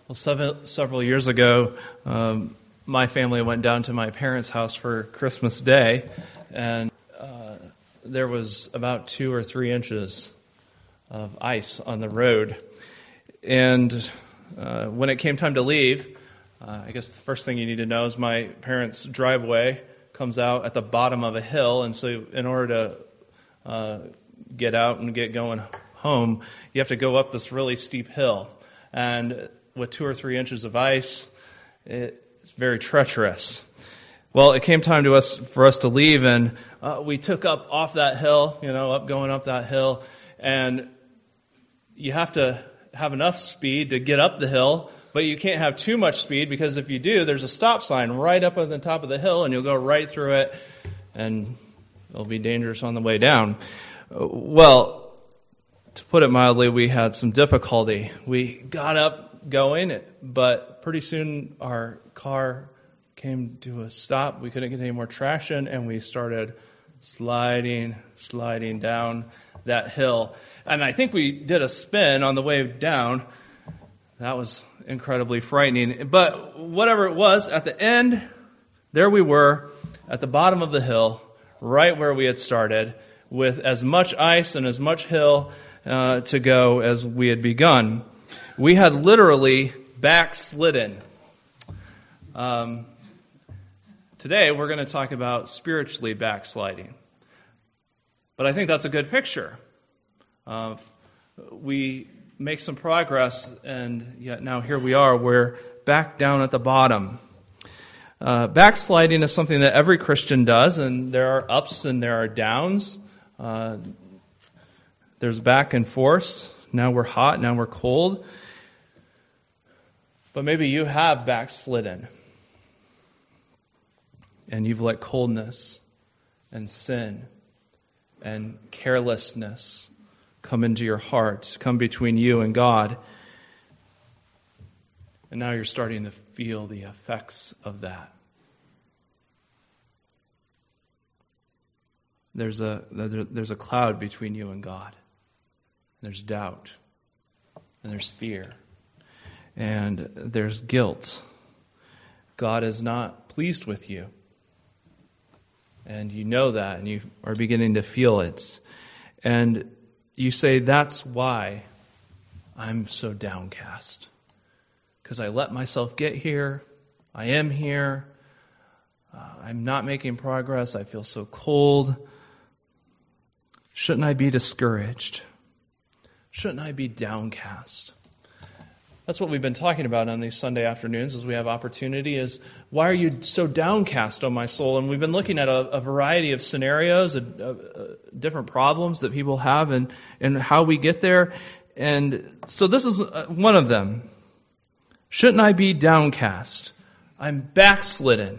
Well, several years ago, my family went down to my parents' house for Christmas Day, and there was about 2 or 3 inches of ice on the road. And when it came time to leave, I guess the first thing you need to know is my parents' driveway comes out at the bottom of a hill, and so in order to get out and get going home, you have to go up this really steep hill. And with 2 or 3 inches of ice, it's very treacherous. Well, it came time for us to leave, and we took up off that hill, going up that hill, and you have to have enough speed to get up the hill, but you can't have too much speed, because if you do, there's a stop sign right up on the top of the hill, and you'll go right through it, and it'll be dangerous on the way down. Well, to put it mildly, we had some difficulty. We got up going, but pretty soon our car came to a stop. We couldn't get any more traction, and we started sliding down that hill. And I think we did a spin on the way down. That was incredibly frightening. But whatever it was, at the end, there we were at the bottom of the hill, right where we had started, with as much ice and as much hill to go as we had begun. We had literally backslidden. Today we're going to talk about spiritually backsliding. But I think that's a good picture. We make some progress, and yet now here we are. We're back down at the bottom. Backsliding is something that every Christian does, and there are ups and there are downs. There's back and forth. Now we're hot, now we're cold. But maybe you have backslidden, and you've let coldness and sin and carelessness come into your heart, come between you and God. And now you're starting to feel the effects of that. There's a cloud between you and God. There's doubt, and there's fear, and there's guilt. God is not pleased with you, and you know that, and you are beginning to feel it. And you say, that's why I'm so downcast, because I let myself get here. I am here. I'm not making progress. I feel so cold. Shouldn't I be discouraged? Shouldn't I be downcast? That's what we've been talking about on these Sunday afternoons as we have opportunity, is why are you so downcast, O my soul? And we've been looking at a variety of scenarios, different problems that people have, and how we get there. And so this is one of them. Shouldn't I be downcast? I'm backslidden.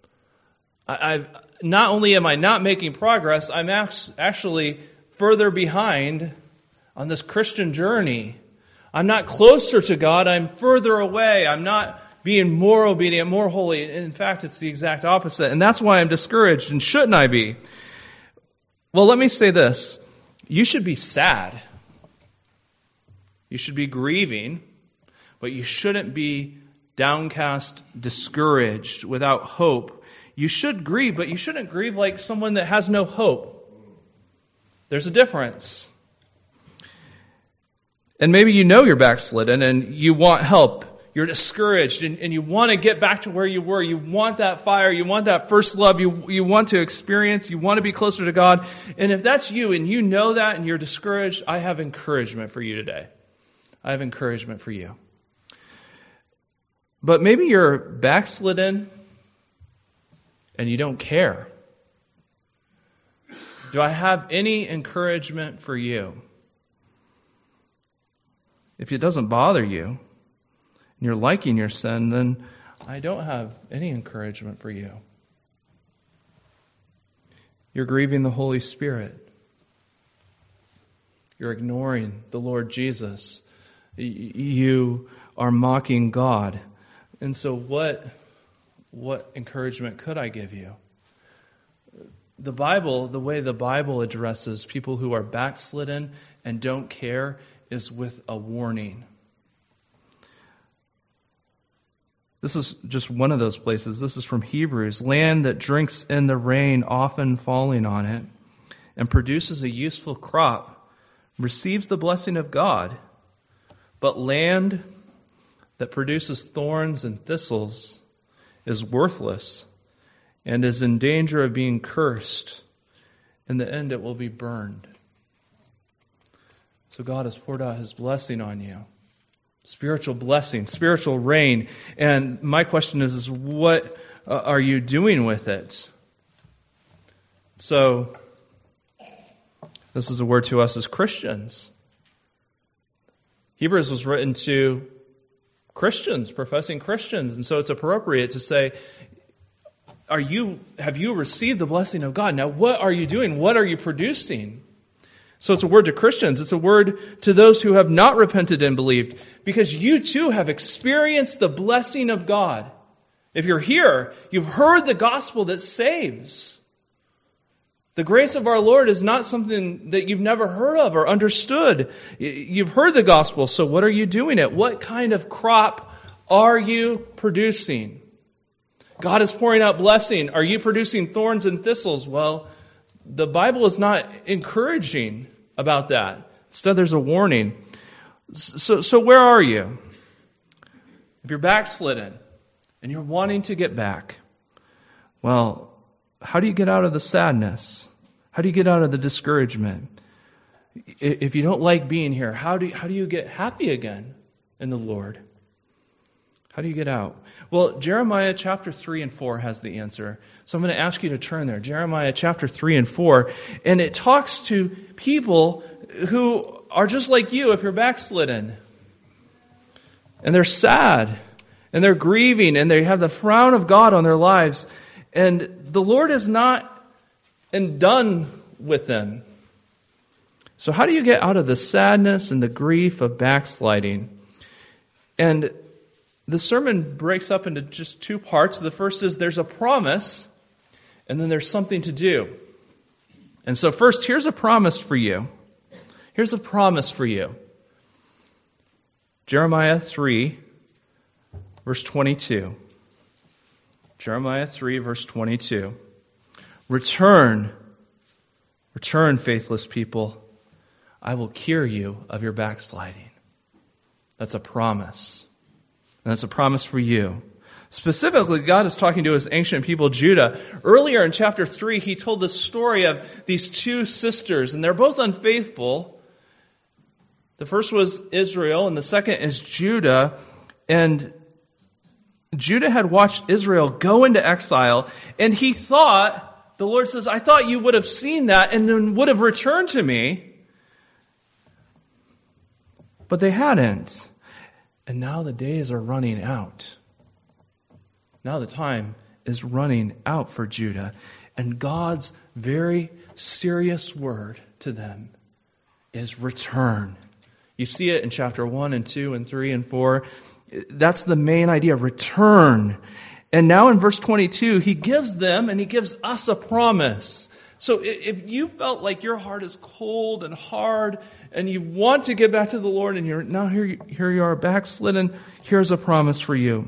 Not only am I not making progress, I'm actually further behind on this Christian journey. I'm not closer to God, I'm further away. I'm not being more obedient, more holy. In fact, it's the exact opposite. And that's why I'm discouraged. And shouldn't I be? Well, let me say this. You should be sad. You should be grieving. But you shouldn't be downcast, discouraged, without hope. You should grieve, but you shouldn't grieve like someone that has no hope. There's a difference. And maybe you know you're backslidden and you want help. You're discouraged and you want to get back to where you were. You want that fire. You want that first love. You want to experience. You want to be closer to God. And if that's you and you know that and you're discouraged, I have encouragement for you today. I have encouragement for you. But maybe you're backslidden and you don't care. Do I have any encouragement for you? If it doesn't bother you, and you're liking your sin, then I don't have any encouragement for you. You're grieving the Holy Spirit. You're ignoring the Lord Jesus. You are mocking God. And so what encouragement could I give you? The Bible, the way the Bible addresses people who are backslidden and don't care, is with a warning. This is just one of those places. This is from Hebrews. Land that drinks in the rain, often falling on it, and produces a useful crop, receives the blessing of God. But land that produces thorns and thistles is worthless and is in danger of being cursed. In the end, it will be burned. So God has poured out His blessing on you. Spiritual blessing, spiritual rain. And my question is what are you doing with it? So, this is a word to us as Christians. Hebrews was written to Christians, professing Christians. And so it's appropriate to say, have you received the blessing of God? Now, what are you doing? What are you producing? So it's a word to Christians. It's a word to those who have not repented and believed, because you too have experienced the blessing of God. If you're here, you've heard the gospel that saves. The grace of our Lord is not something that you've never heard of or understood. You've heard the gospel, so what are you doing it? What kind of crop are you producing? God is pouring out blessing. Are you producing thorns and thistles? Well, the Bible is not encouraging about that. Instead, there's a warning. So where are you? If you're backslidden and you're wanting to get back, well, how do you get out of the sadness? How do you get out of the discouragement? If you don't like being here, how do you get happy again in the Lord? How do you get out? Well, Jeremiah chapter 3 and 4 has the answer. So I'm going to ask you to turn there. Jeremiah chapter 3 and 4. And it talks to people who are just like you if you're backslidden. And they're sad. And they're grieving. And they have the frown of God on their lives. And the Lord is not done with them. So how do you get out of the sadness and the grief of backsliding? And the sermon breaks up into just two parts. The first is there's a promise, and then there's something to do. And so first, here's a promise for you. Here's a promise for you. Jeremiah 3, verse 22. Jeremiah 3, verse 22. Return, faithless people. I will cure you of your backsliding. That's a promise. And that's a promise for you. Specifically, God is talking to His ancient people, Judah. Earlier in chapter 3, He told the story of these two sisters, and they're both unfaithful. The first was Israel, and the second is Judah. And Judah had watched Israel go into exile, and he thought, the Lord says, I thought you would have seen that and then would have returned to me. But they hadn't. And now the days are running out. Now the time is running out for Judah. And God's very serious word to them is return. You see it in chapter 1 and 2 and 3 and 4. That's the main idea, return. And now in verse 22, He gives them and He gives us a promise. So if you felt like your heart is cold and hard and you want to get back to the Lord and you're now here you are backslidden, here's a promise for you.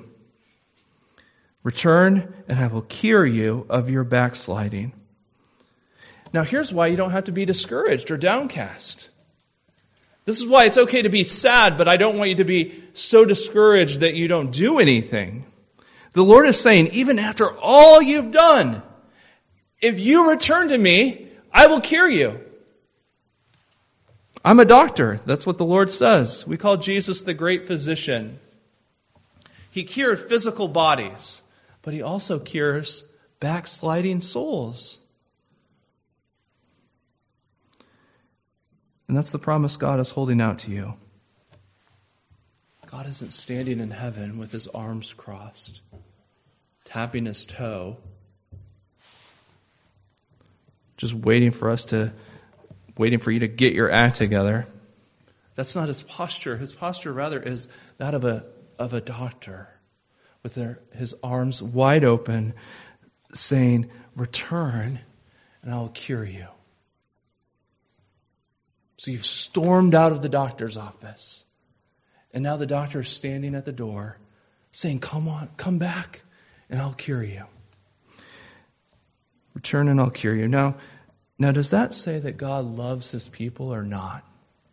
Return and I will cure you of your backsliding. Now here's why you don't have to be discouraged or downcast. This is why it's okay to be sad, but I don't want you to be so discouraged that you don't do anything. The Lord is saying, even after all you've done, if you return to me, I will cure you. I'm a doctor. That's what the Lord says. We call Jesus the great physician. He cured physical bodies, but He also cures backsliding souls. And that's the promise God is holding out to you. God isn't standing in heaven with His arms crossed, tapping His toe, just waiting for you to get your act together. That's not His posture. His posture rather is that of a doctor with his arms wide open, saying, return and I'll cure you. So you've stormed out of the doctor's office. And now the doctor is standing at the door, saying, come on, come back, and I'll cure you. Return and I'll cure you. Now, does that say that God loves his people or not?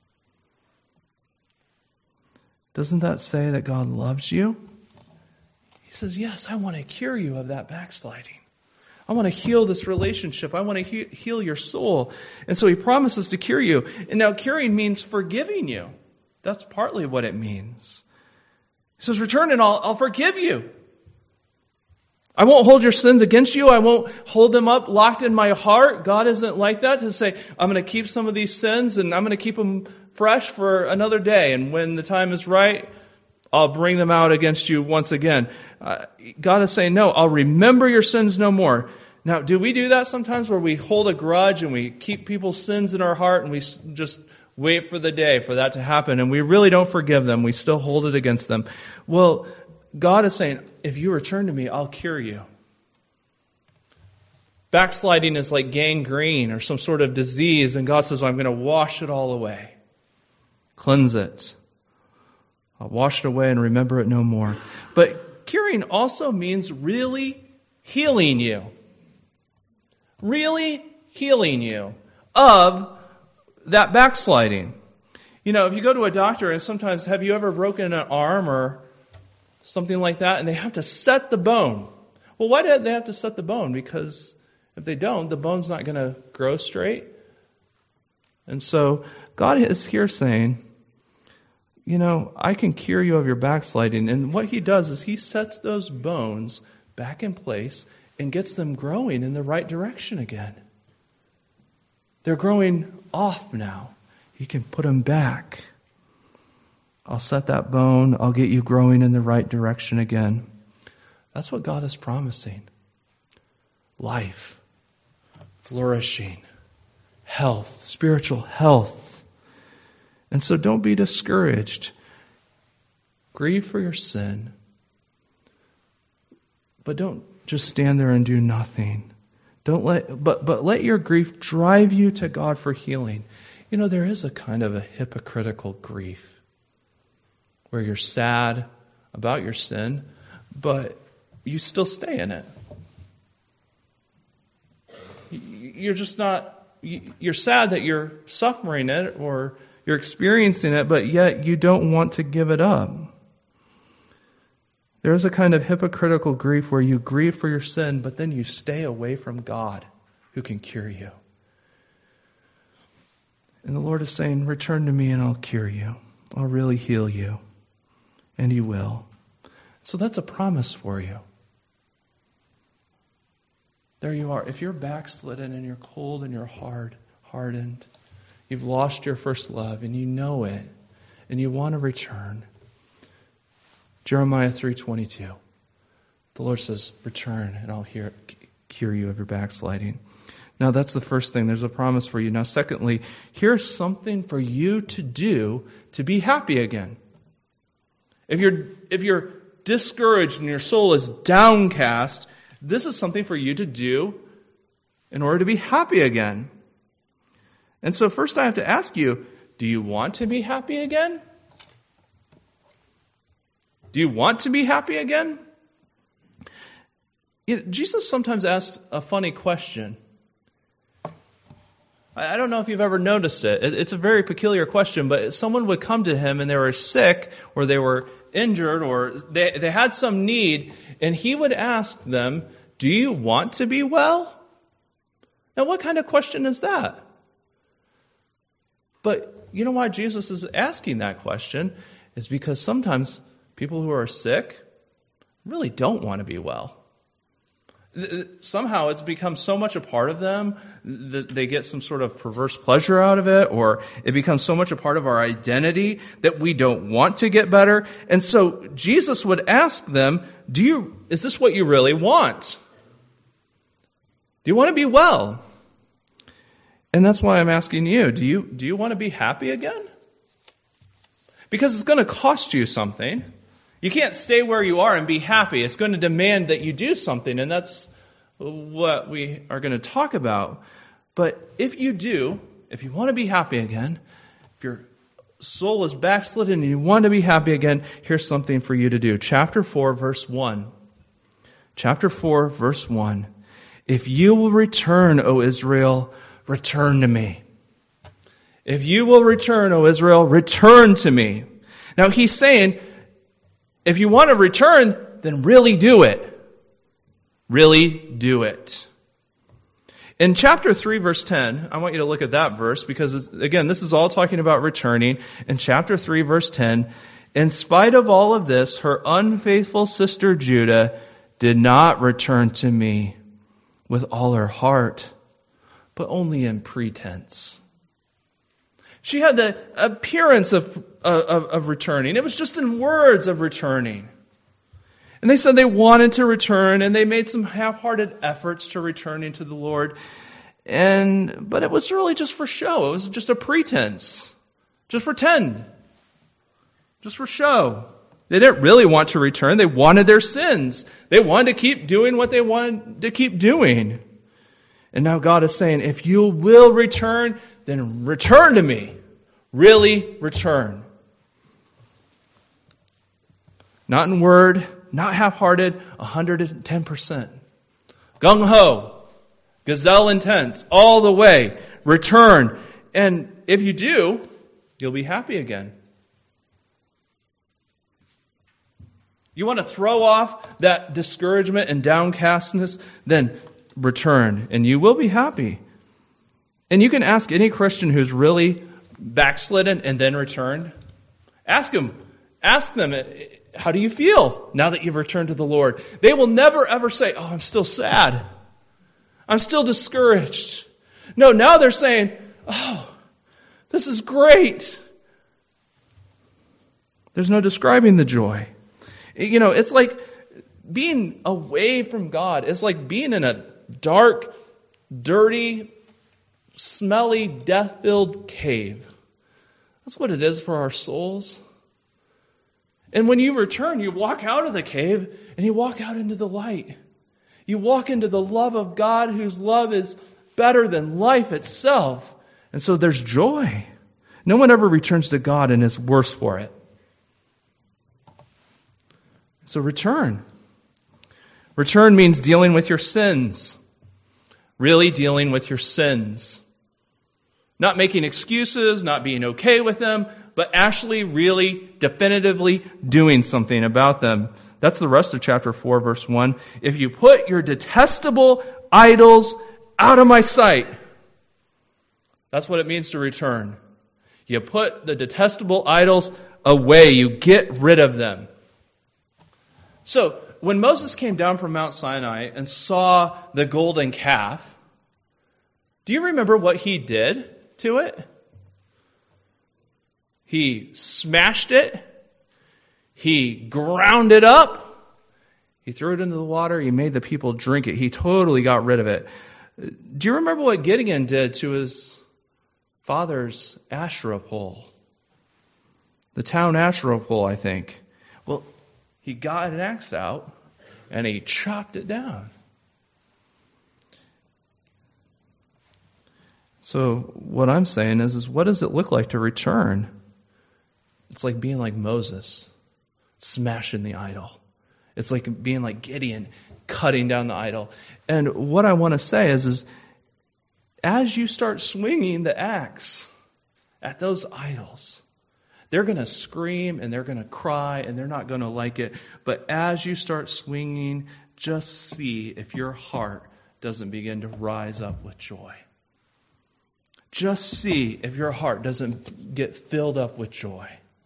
Doesn't that say that God loves you? He says, yes, I want to cure you of that backsliding. I want to heal this relationship. I want to heal your soul. And so he promises to cure you. And now curing means forgiving you. That's partly what it means. He says, return and I'll forgive you. I won't hold your sins against you. I won't hold them up locked in my heart. God isn't like that to say, I'm going to keep some of these sins and I'm going to keep them fresh for another day. And when the time is right, I'll bring them out against you once again. God is saying, no, I'll remember your sins no more. Now, do we do that sometimes where we hold a grudge and we keep people's sins in our heart and we just wait for the day for that to happen and we really don't forgive them. We still hold it against them. Well, God is saying, if you return to me, I'll cure you. Backsliding is like gangrene or some sort of disease, and God says, I'm going to wash it all away. Cleanse it. I'll wash it away and remember it no more. But curing also means really healing you. Really healing you of that backsliding. You know, if you go to a doctor and sometimes, have you ever broken an arm or something like that, and they have to set the bone? Well, why do they have to set the bone? Because if they don't, the bone's not going to grow straight. And so God is here saying, you know, I can cure you of your backsliding. And what he does is he sets those bones back in place and gets them growing in the right direction again. They're growing off now. He can put them back. I'll set that bone. I'll get you growing in the right direction again. That's what God is promising. Life, flourishing, health, spiritual health. And so don't be discouraged. Grieve for your sin. But don't just stand there and do nothing. But let your grief drive you to God for healing. You know, there is a kind of a hypocritical grief where you're sad about your sin, but you still stay in it. You're just not, you're sad that you're suffering it or you're experiencing it, but yet you don't want to give it up. There is a kind of hypocritical grief where you grieve for your sin, but then you stay away from God who can cure you. And the Lord is saying, return to me and I'll cure you. I'll really heal you. And he will. So that's a promise for you. There you are. If you're backslidden and you're cold and you're hardened, you've lost your first love and you know it, and you want to return. Jeremiah 3:22. The Lord says, return and I'll cure you of your backsliding. Now that's the first thing. There's a promise for you. Now secondly, here's something for you to do to be happy again. If you're discouraged and your soul is downcast, this is something for you to do in order to be happy again. And so first I have to ask you, do you want to be happy again? Do you want to be happy again? Jesus sometimes asks a funny question. I don't know if you've ever noticed it. It's a very peculiar question, but someone would come to him and they were sick or they were injured or they had some need, and he would ask them, do you want to be well? Now, what kind of question is that? But you know why Jesus is asking that question is because sometimes people who are sick really don't want to be well. Somehow it's become so much a part of them that they get some sort of perverse pleasure out of it, or it becomes so much a part of our identity that we don't want to get better. And so Jesus would ask them, is this what you really want? Do you want to be well? And that's why I'm asking you, do you want to be happy again? Because it's going to cost you something. You can't stay where you are and be happy. It's going to demand that you do something, and that's what we are going to talk about. But if you want to be happy again, if you're soul is backslidden and you want to be happy again, here's something for you to do. Chapter 4, verse 1. Chapter 4, verse 1. If you will return, O Israel, return to me. If you will return, O Israel, return to me. Now he's saying, if you want to return, then really do it. Really do it. In chapter 3, verse 10, I want you to look at that verse because, again, this is all talking about returning. In chapter 3, verse 10, in spite of all of this, her unfaithful sister Judah did not return to me with all her heart, but only in pretense. She had the appearance of returning. It was just in words of returning. And they said they wanted to return, and they made some half-hearted efforts to returning to the Lord. But it was really just for show. It was just a pretense. Just pretend. Just for show. They didn't really want to return. They wanted their sins. They wanted to keep doing what they wanted to keep doing. And now God is saying, if you will return, then return to me. Really return. Not in word, not half-hearted, 110%. Gung-ho, gazelle intense, all the way. Return. And if you do, you'll be happy again. You want to throw off that discouragement and downcastness? Then return, and you will be happy. And you can ask any Christian who's really backslidden and then returned. Ask them, how do you feel now that you've returned to the Lord? They will never ever say, oh, I'm still sad. I'm still discouraged. No, now they're saying, oh, this is great. There's no describing the joy. You know, it's like being away from God. It's like being in a dark, dirty, smelly, death-filled cave. That's what it is for our souls. And when you return, you walk out of the cave and you walk out into the light. You walk into the love of God, whose love is better than life itself. And so there's joy. No one ever returns to God and is worse for it. So return. Return means dealing with your sins. Really dealing with your sins. Not making excuses, not being okay with them, but actually really definitively doing something about them. That's the rest of chapter 4, verse 1. If you put your detestable idols out of my sight, that's what it means to return. You put the detestable idols away. You get rid of them. So, when Moses came down from Mount Sinai and saw the golden calf, do you remember what he did to it? He smashed it. He ground it up. He threw it into the water. He made the people drink it. He totally got rid of it. Do you remember what Gideon did to his father's Asherah pole? The town Asherah pole, I think. Well, he got an axe out and he chopped it down. So what I'm saying is what does it look like to return? It's like being like Moses, smashing the idol. It's like being like Gideon, cutting down the idol. And what I want to say is as you start swinging the axe at those idols, they're going to scream and they're going to cry and they're not going to like it. But as you start swinging, just see if your heart doesn't begin to rise up with joy. Just see if your heart doesn't get filled up with joy.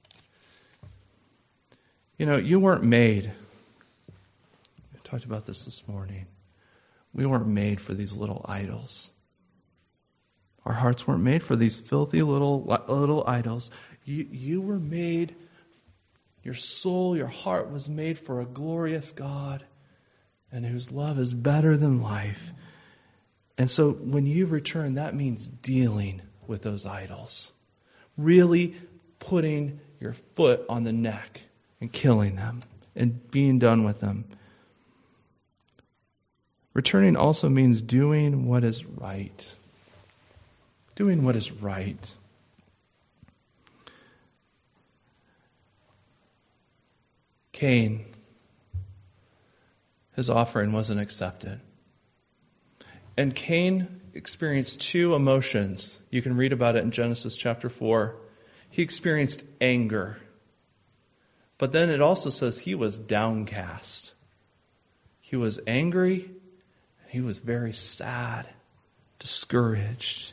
You know, you weren't made. We talked about this morning. We weren't made for these little idols. Our hearts weren't made for these filthy little idols. You were made, your soul, your heart was made for a glorious God and whose love is better than life. And so when you return, that means dealing with those idols. Really putting your foot on the neck and killing them and being done with them. Returning also means doing what is right. Doing what is right. Cain, his offering wasn't accepted. And Cain experienced two emotions. You can read about it in Genesis chapter 4. He experienced anger. But then it also says he was downcast. He was angry, and he was very sad, discouraged.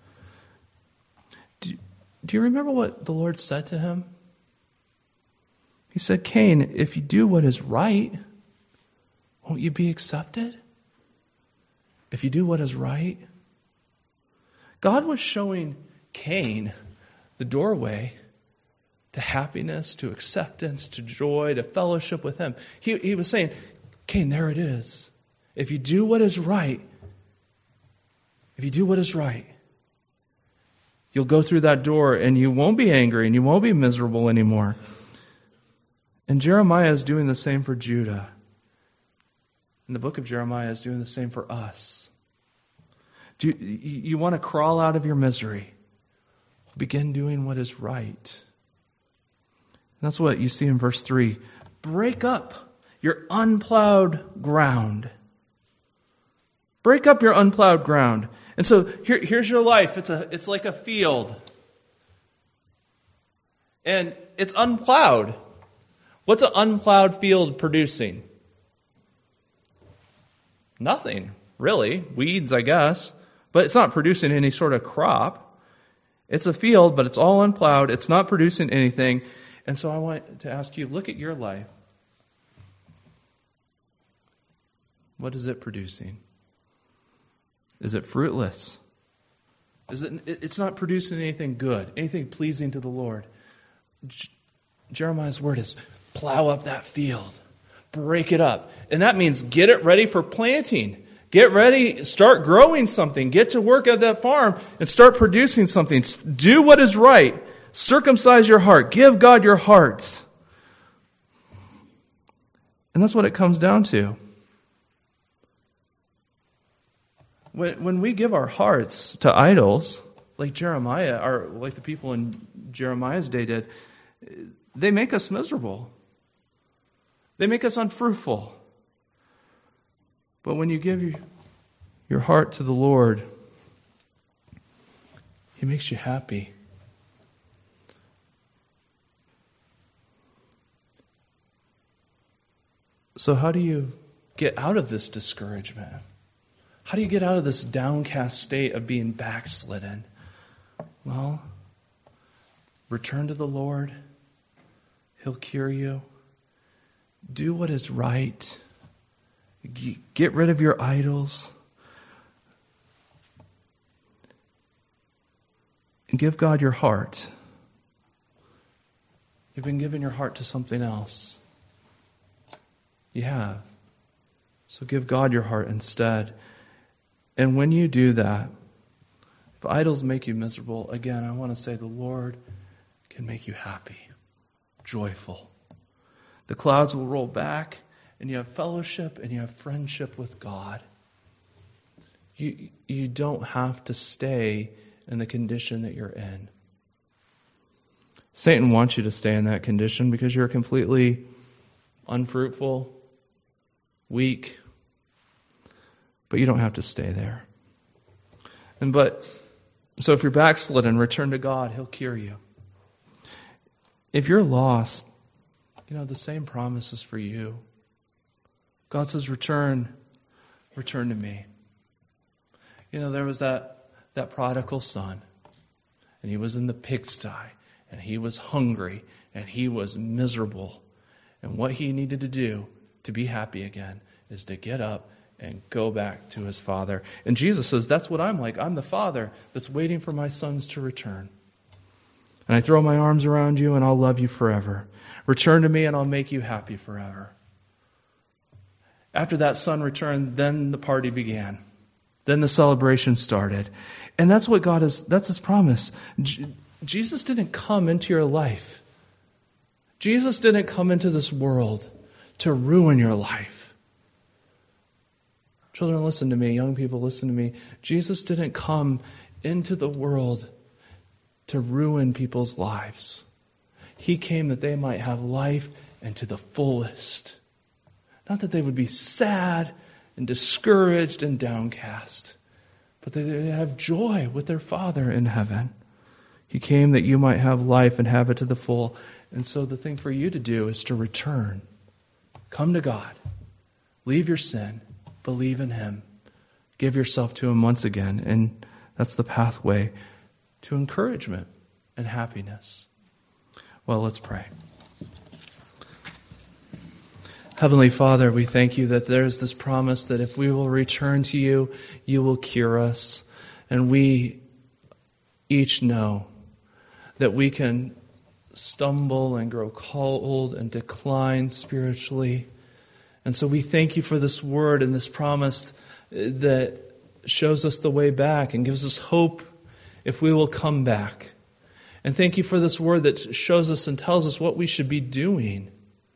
Do you remember what the Lord said to him? He said, Cain, if you do what is right, won't you be accepted? If you do what is right. God was showing Cain the doorway to happiness, to acceptance, to joy, to fellowship with him. He was saying, Cain, there it is. If you do what is right, you'll go through that door and you won't be angry and you won't be miserable anymore. And Jeremiah is doing the same for Judah. And the book of Jeremiah is doing the same for us. Do you want to crawl out of your misery? Begin doing what is right. And that's what you see in verse 3. Break up your unplowed ground. Break up your unplowed ground. And so here's your life. It's like a field. And it's unplowed. What's an unplowed field producing? Nothing, really. Weeds, I guess. But it's not producing any sort of crop. It's a field, but it's all unplowed. It's not producing anything. And so I want to ask you, look at your life. What is it producing? Is it fruitless? It's not producing anything good, anything pleasing to the Lord. Jeremiah's word is plow up that field. Break it up. And that means get it ready for planting. Get ready, start growing something. Get to work at that farm and start producing something. Do what is right. Circumcise your heart. Give God your heart. And that's what it comes down to. When we give our hearts to idols, like Jeremiah, or like the people in Jeremiah's day did, they make us miserable. They make us unfruitful. But when you give your heart to the Lord, He makes you happy. So how do you get out of this discouragement? How do you get out of this downcast state of being backslidden? Well, return to the Lord. He'll cure you. Do what is right. Get rid of your idols. And give God your heart. You've been giving your heart to something else. You have. So give God your heart instead. And when you do that, if idols make you miserable, again, I want to say the Lord can make you happy, joyful. The clouds will roll back, and you have fellowship and you have friendship with God. You don't have to stay in the condition that you're in. Satan wants you to stay in that condition because you're completely unfruitful, weak, but you don't have to stay there. So if you're backslidden, return to God. He'll cure you. If you're lost, the same promise is for you. God says, return to me. There was that prodigal son, and he was in the pigsty, and he was hungry, and he was miserable. And what he needed to do to be happy again is to get up and go back to his father. And Jesus says, that's what I'm like. I'm the father that's waiting for my sons to return. And I throw my arms around you and I'll love you forever. Return to me and I'll make you happy forever. After that son returned, then the party began. Then the celebration started. And that's what that's His promise. Jesus didn't come into your life. Jesus didn't come into this world to ruin your life. Children, listen to me. Young people, listen to me. Jesus didn't come into the world to ruin people's lives. He came that they might have life and to the fullest. Not that they would be sad and discouraged and downcast, but that they have joy with their Father in heaven. He came that you might have life and have it to the full. And so the thing for you to do is to return. Come to God. Leave your sin. Believe in Him. Give yourself to Him once again. And that's the pathway to encouragement and happiness. Well, let's pray. Heavenly Father, we thank you that there's this promise that if we will return to you, you will cure us. And we each know that we can stumble and grow cold and decline spiritually. And so we thank you for this word and this promise that shows us the way back and gives us hope if we will come back. And thank you for this word that shows us and tells us what we should be doing.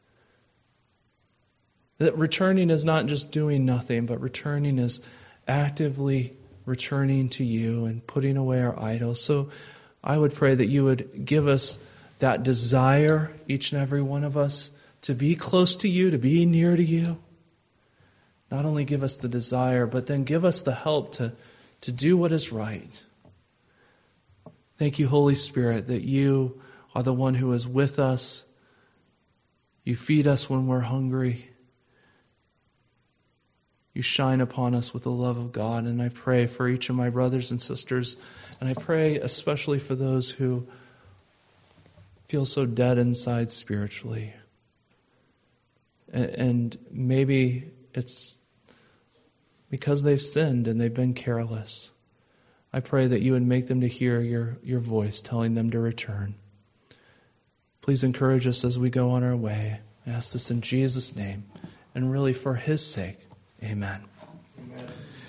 That returning is not just doing nothing, but returning is actively returning to you and putting away our idols. So I would pray that you would give us that desire, each and every one of us, to be close to you, to be near to you. Not only give us the desire, but then give us the help to do what is right. Thank you, Holy Spirit, that you are the one who is with us. You feed us when we're hungry. You shine upon us with the love of God. And I pray for each of my brothers and sisters. And I pray especially for those who feel so dead inside spiritually. And maybe it's because they've sinned and they've been careless. I pray that you would make them to hear your voice telling them to return. Please encourage us as we go on our way. I ask this in Jesus' name and really for His sake. Amen.